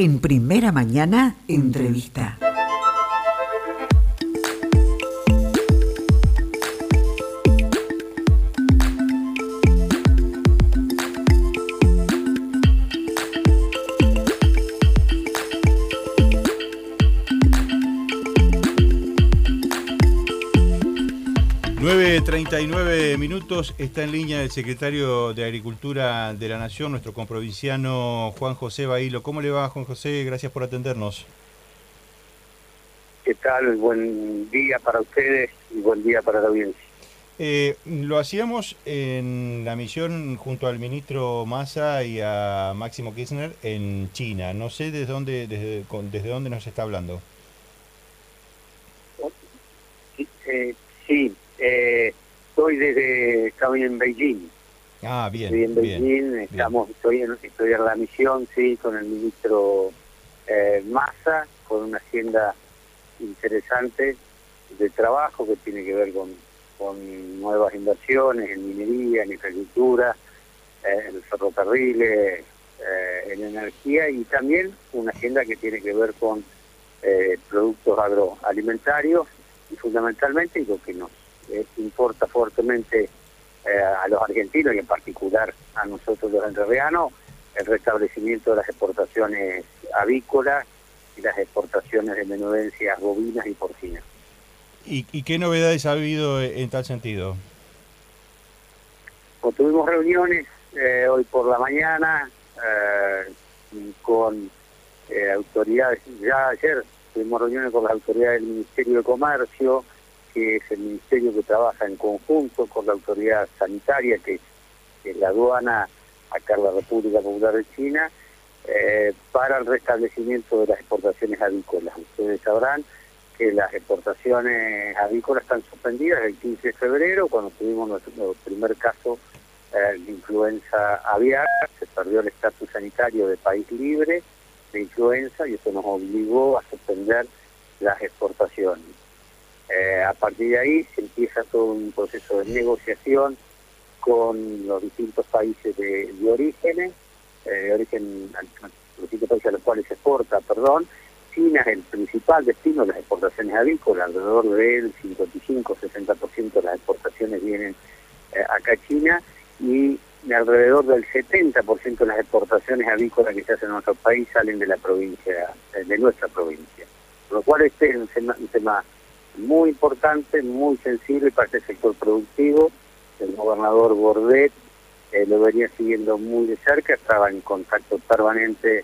En Primera Mañana, entrevista. Minutos, está en línea el secretario de Agricultura de la Nación, nuestro comprovinciano Juan José Bailo. ¿Cómo le va, Juan José? Gracias por atendernos. ¿Qué tal? Buen día para ustedes y buen día para la audiencia. Lo hacíamos en la misión junto al ministro Massa y a Máximo Kirchner en China. No sé desde dónde nos está hablando. Sí. Estoy en Beijing. Ah, bien. Estoy en Beijing, bien. Estoy en la misión, sí, con el ministro Massa, con una agenda interesante de trabajo que tiene que ver con nuevas inversiones en minería, en agricultura, en ferrocarriles, en energía, y también una agenda que tiene que ver con productos agroalimentarios, y fundamentalmente, y lo que nos importa fuertemente a los argentinos y en particular a nosotros los entrerrianos, el restablecimiento de las exportaciones avícolas y las exportaciones de menudencias bovinas y porcinas. ¿Y qué novedades ha habido en tal sentido? Pues tuvimos reuniones hoy por la mañana con autoridades. Ya ayer tuvimos reuniones con las autoridades del Ministerio de Comercio, que es el ministerio que trabaja en conjunto con la autoridad sanitaria, que es la aduana acá en la República Popular de China, para el restablecimiento de las exportaciones avícolas. Ustedes sabrán que las exportaciones avícolas están suspendidas el 15 de febrero, cuando tuvimos nuestro primer caso de influenza aviar. Se perdió el estatus sanitario de país libre de influenza y eso nos obligó a suspender las exportaciones. A partir de ahí se empieza todo un proceso de negociación con los distintos países de origen, los distintos países a los cuales se exporta, China es el principal destino de las exportaciones avícolas, alrededor del 55-60% de las exportaciones vienen acá a China, y alrededor del 70% de las exportaciones avícolas que se hacen en nuestro país salen de la provincia, de nuestra provincia. Por lo cual este es un tema muy importante, muy sensible para este sector productivo. El gobernador Bordet lo venía siguiendo muy de cerca, estaba en contacto permanente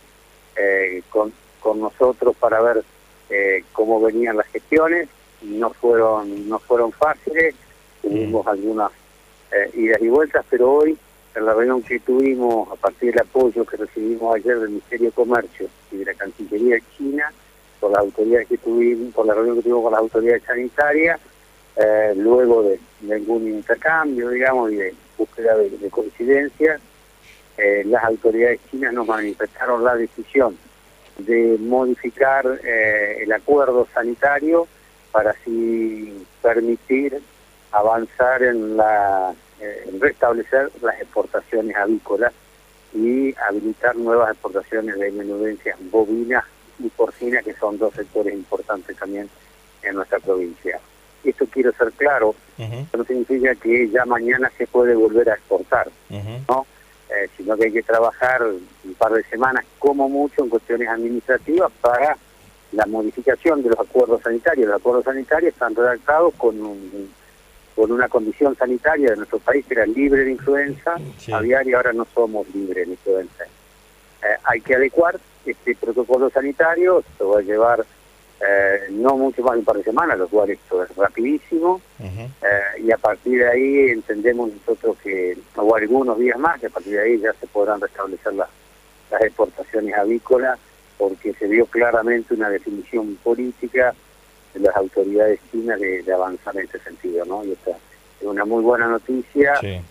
con nosotros para ver cómo venían las gestiones. No fueron fáciles, tuvimos algunas idas y vueltas, pero hoy, en la reunión que tuvimos, a partir del apoyo que recibimos ayer del Ministerio de Comercio y de la Cancillería China, por las autoridades que tuvimos, por la reunión que tuvimos con las autoridades sanitarias, luego de algún intercambio, digamos, y de búsqueda de coincidencias, las autoridades chinas nos manifestaron la decisión de modificar el acuerdo sanitario para así permitir avanzar en restablecer las exportaciones avícolas y habilitar nuevas exportaciones de menudencias bovinas y porcina, que son dos sectores importantes también en nuestra provincia. Esto quiero ser claro, no significa que ya mañana se puede volver a exportar, ¿no? Sino que hay que trabajar un par de semanas como mucho en cuestiones administrativas para la modificación de los acuerdos sanitarios. Los acuerdos sanitarios están redactados con una condición sanitaria de nuestro país que era libre de influenza aviar, y ahora no somos libres de influenza. Hay que adecuar este protocolo sanitario. Esto va a llevar no mucho más de un par de semanas, lo cual esto es rapidísimo, y a partir de ahí entendemos nosotros que, o algunos días más, que a partir de ahí ya se podrán restablecer las exportaciones avícolas, porque se vio claramente una definición política de las autoridades chinas de avanzar en ese sentido, ¿no? Y esta es una muy buena noticia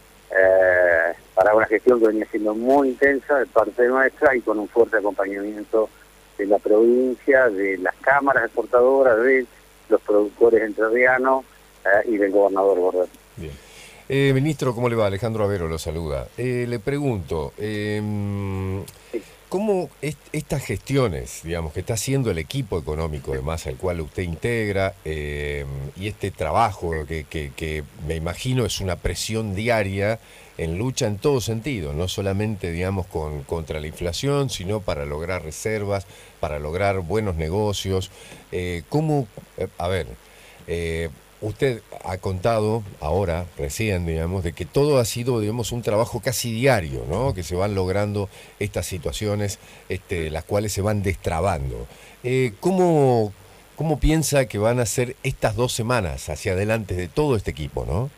para una gestión que venía siendo muy intensa de parte nuestra y con un fuerte acompañamiento de la provincia, de las cámaras exportadoras, de los productores entrerrianos y del gobernador Bordet. Bien. Ministro, ¿cómo le va? Alejandro Avero lo saluda. Le pregunto, cómo estas gestiones, digamos, que está haciendo el equipo económico de Massa, al cual usted integra, y este trabajo que me imagino es una presión diaria en lucha en todo sentido, no solamente, digamos, contra la inflación, sino para lograr reservas, para lograr buenos negocios. ¿Cómo, a ver, usted ha contado ahora, recién, digamos, de que todo ha sido, digamos, un trabajo casi diario, ¿no? Que se van logrando estas situaciones, las cuales se van destrabando. ¿Cómo piensa que van a ser estas 2 semanas hacia adelante de todo este equipo, no?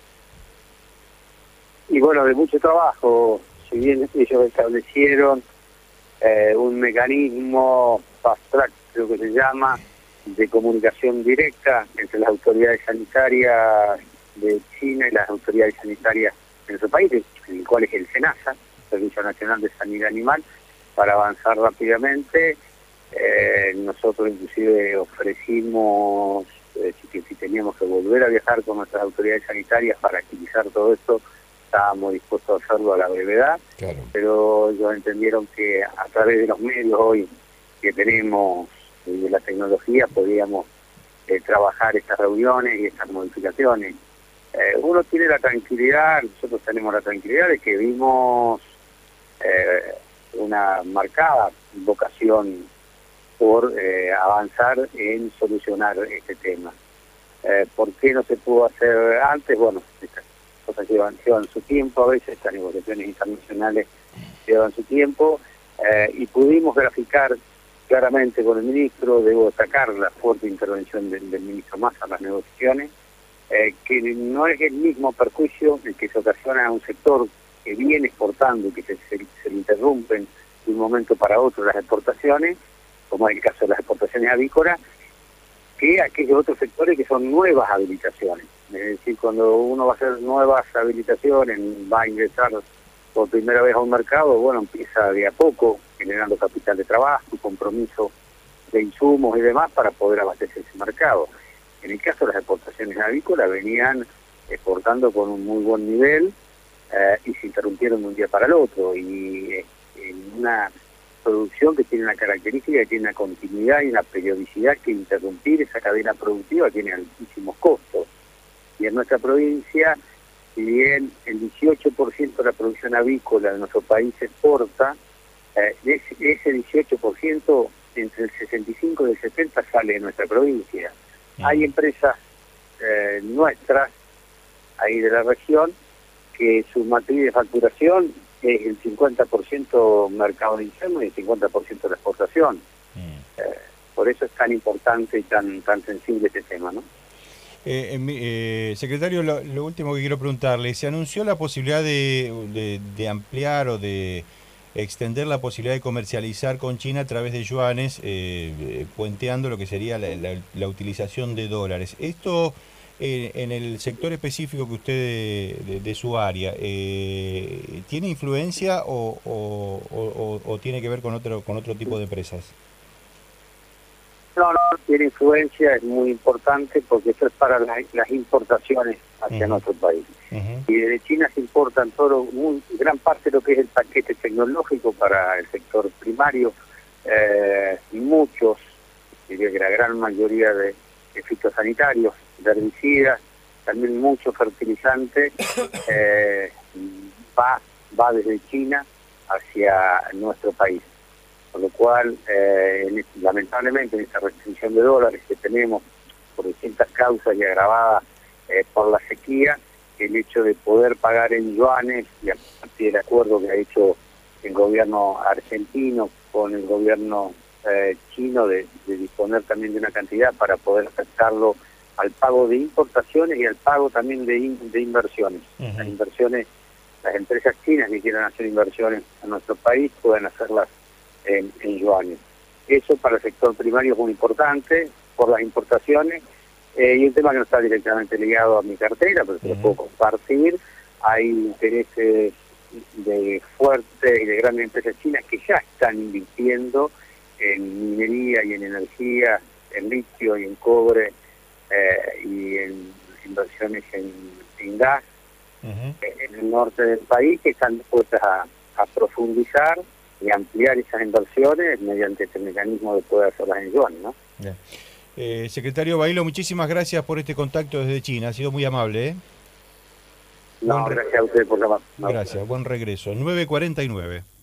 Y bueno, de mucho trabajo, si bien ellos establecieron un mecanismo fast track, creo que se llama, de comunicación directa entre las autoridades sanitarias de China y las autoridades sanitarias de nuestro país, el cual es el SENASA, Servicio Nacional de Sanidad Animal, para avanzar rápidamente. Nosotros inclusive ofrecimos, si teníamos que volver a viajar con nuestras autoridades sanitarias para agilizar todo esto, estábamos dispuestos a hacerlo a la brevedad, claro. Pero ellos entendieron que a través de los medios hoy que tenemos y de la tecnología podíamos trabajar estas reuniones y estas modificaciones. Uno tiene la tranquilidad, nosotros tenemos la tranquilidad de que vimos una marcada vocación por avanzar en solucionar este tema. ¿Por qué no se pudo hacer antes? Bueno, estas cosas llevan su tiempo, a veces estas negociaciones internacionales llevan su tiempo, y pudimos graficar claramente con el ministro. Debo destacar la fuerte intervención del ministro Massa en las negociaciones, que no es el mismo perjuicio el que se ocasiona a un sector que viene exportando y que se le interrumpen de un momento para otro las exportaciones, como es el caso de las exportaciones avícolas, que aquellos otros sectores que son nuevas habilitaciones. Es decir, cuando uno va a hacer nuevas habilitaciones, va a ingresar por primera vez a un mercado, bueno, empieza de a poco, generando capital de trabajo, compromiso de insumos y demás para poder abastecer ese mercado. En el caso de las exportaciones avícolas, venían exportando con un muy buen nivel y se interrumpieron de un día para el otro. Y en una producción que tiene una característica, que tiene una continuidad y una periodicidad, que interrumpir esa cadena productiva tiene altísimos costos. Y en nuestra provincia, si bien el 18% de la producción avícola de nuestro país se exporta, de ese 18%, entre el 65 y el 70 sale de nuestra provincia. Hay empresas nuestras, ahí de la región, que su matriz de facturación es el 50% mercado de insumos y el 50% de la exportación. Por eso es tan importante y tan sensible este tema, ¿no? Secretario, lo último que quiero preguntarle, ¿se anunció la posibilidad de ampliar o de extender la posibilidad de comercializar con China a través de yuanes, puenteando lo que sería la utilización de dólares? Esto, en el sector específico que usted de su área, ¿tiene influencia o tiene que ver con otro tipo de empresas? No, tiene influencia, es muy importante porque esto es para las importaciones hacia nuestro país. Y desde China se importan gran parte de lo que es el paquete tecnológico para el sector primario, muchos, diría que la gran mayoría de fitosanitarios, de herbicidas, también mucho fertilizante, va desde China hacia nuestro país. Por lo cual, lamentablemente, en esta restricción de dólares que tenemos por distintas causas y agravada por la sequía, el hecho de poder pagar en yuanes, y a partir del acuerdo que ha hecho el gobierno argentino con el gobierno chino de disponer también de una cantidad para poder afectarlo al pago de importaciones y al pago también de inversiones. Las inversiones, las empresas chinas que quieran hacer inversiones en nuestro país pueden hacerlas en yuanes. Eso para el sector primario es muy importante por las importaciones, y un tema que no está directamente ligado a mi cartera, pero se lo puedo compartir. Hay intereses de fuertes y de grandes empresas chinas que ya están invirtiendo en minería y en energía, en litio y en cobre, y en inversiones en gas en el norte del país, que están dispuestas a profundizar y ampliar esas inversiones mediante este mecanismo de poder hacerlas en yuanes, ¿no? Bien. Secretario Bailo, muchísimas gracias por este contacto desde China, ha sido muy amable. No, gracias a usted por la... Gracias, buen regreso. 9:49.